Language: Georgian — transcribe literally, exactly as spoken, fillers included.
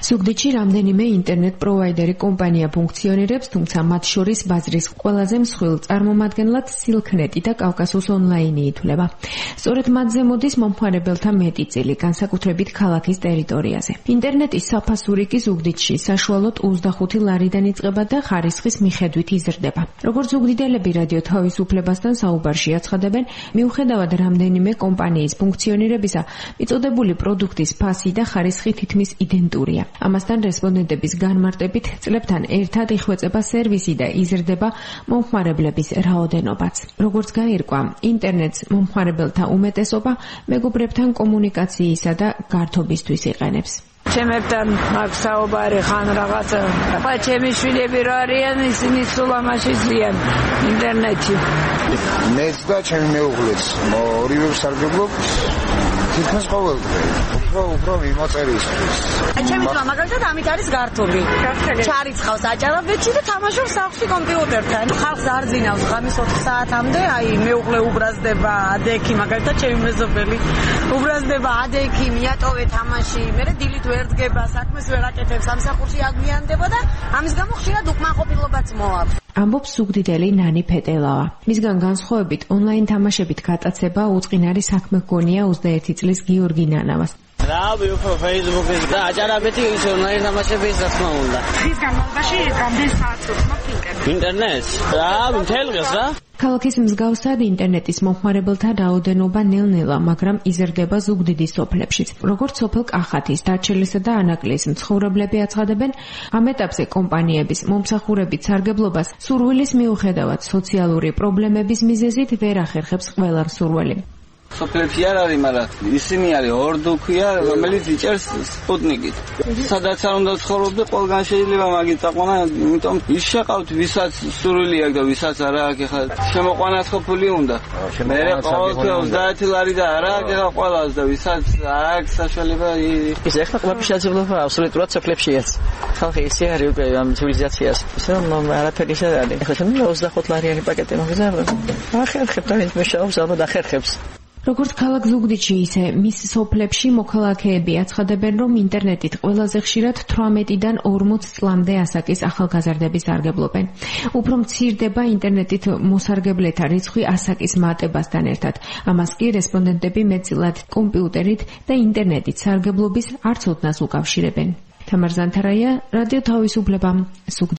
ზუგდიდში რამდენიმე ინტერნეტ პროვაიდერი კომპანია ფუნქციონირებს, თუმცა მათ შორის ბაზრის ყველაზე მსხვილ წარმომადგენლად სილქნეტი და კავკასუს ონლაინი ითვლება. სწორედ მათზე მოდის მომხმარებელთა მეტი წილი, განსაკუთრებით ქალაქის ტერიტორიაზე. ინტერნეტის საფასური კი ზუგდიდში საშუალოდ ოცდახუთი ლარიდან იწყება და ხარისხის მიხედვით იზრდება. როგორც ზუგდიდელები რადიო თავისუფლებასთან საუბარში აცხადებენ, მიუხედავად რამდენიმე კომპანიის ფუნქციონირებისა, მიწოდებული პროდუქტის ფასი და ხარისხი თითქმის იდენტურია. ამასთან რესპონდენტების განმარტებით წლებთან ერთად იხვეწება სერვისი და იზრდება მომხმარებლების რაოდენობაც. როგორც გაირკვა, ინტერნეტს მომხმარებელთა უმეტესობა მეგობრებთან კომუნიკაციისა და გართობისთვის იყენებს. ჩემებთან მაქვს საუბარი ხან რაღაცა. ხა ჩემი შვილები რა არიან, ისინი სულ ამაში ზიან ინტერნეტში. მეც და ჩემი მეუღლეც ორივე ვსარგებლობ თითქმის ყოველდღე. უფრო უფრო მიმოწერისთვის. ჩემი ძმა მაგალითად ამით არის გართული. ჩარიცხავს აჭარაბეთში და თამაშობს სახლში კომპიუტერთან. ხალხს არ ძინავს ღამის ოთხ საათამდე, აი მეუღლე უბრაზდება ადექი, მაგალითად ჩემი მეზობელი უბრაზდება ადექი, მიატოვე თამაში, მერე დილით ვერ დგება, საქმეს ვერ აკეთებს, სამსახურში აგვიანდება და ამის გამო ხშირად უკმაყოფილებაც მოაქვს. ამბობს ზუგდიდელი ნანი ფეტელავა. მისგან განსხვავებით, ონლაინ თამაშებით გატაცება უწყინარი საქმე გონია ოცდაერთი წლის გიორგი ნანავას. რა ვიქო Facebook-ის და აჭარაბეთი ის ონლაინ თამაშების რა თქმა უნდა. ის განმავლობაში რამდენ საათს ვხმობ ინტერნეტს? ინტერნეტს? რა, მთელ დღეს რა? ქალაქის მსგავსად ინტერნეტის მომხმარებელთა რაოდენობა ნელ-ნელა, მაგრამ იზრდება ზუგდიდის სოფლებშიც. როგორც სოფელ კახათის, დაჩელისა და ანაკლის მცხოვრებლები აცხადებენ, ამ ეტაპზე კომპანიების მომსახურებით სარგებლობას სურვილის მიუხედავად სოციალური პრობლემების მიზეზით ვერ ახერხებს ყველა მსურველი. სოფლებში არ არის, მაგრამ ისინი არის ორდუქია, რომელიც იჭერს სპუტნიკით. სადაც არ უნდა ცხოვრობდე, ყველგან შეიძლება მაგით წაყვანა, იმიტომ ის შეყავთ, ვისაც სურვილი აქვს და ვისაც არა აქვს, ეხლა შემოყვანას ყოფილი უნდა. მე ყოველთვის ოცდაათი ლარი და არა აქვს ეხლა ყველას და ვისაც აქვს საშუალება ის ეხლა ყველაფერი შესაძლოა აბსოლუტურად სოფლებშიაც. ხალხი ისე არის უკვე ამ ცივილიზაციას. ისე რომ არაფერი ისე არ არის. ეხლა შემიძლია ოცდახუთი ლარიანი პაკეტი მოგზაურობ. ახერხებ და ვინც მეშაობს, ალბათ ახერხებს. როგორც ქალაქ ზუგდიდში, ისე მის სოფლებში მოქალაქეები აცხადებენ, რომ ინტერნეტით ყველაზე ხშირად თვრამეტიდან ორმოც წლამდე ასაკის ახალგაზრდები სარგებლობენ. უფრო მცირდება ინტერნეტით მოსარგებლეთა რიცხვი ასაკის მატებასთან ერთად. ამას კი რესპონდენტები მეტწილად კომპიუტერით და ინტერნეტით სარგებლობის არც ოდნას უკავშირებენ. თამარ ზანთარაია, რადიო თავისუფლება,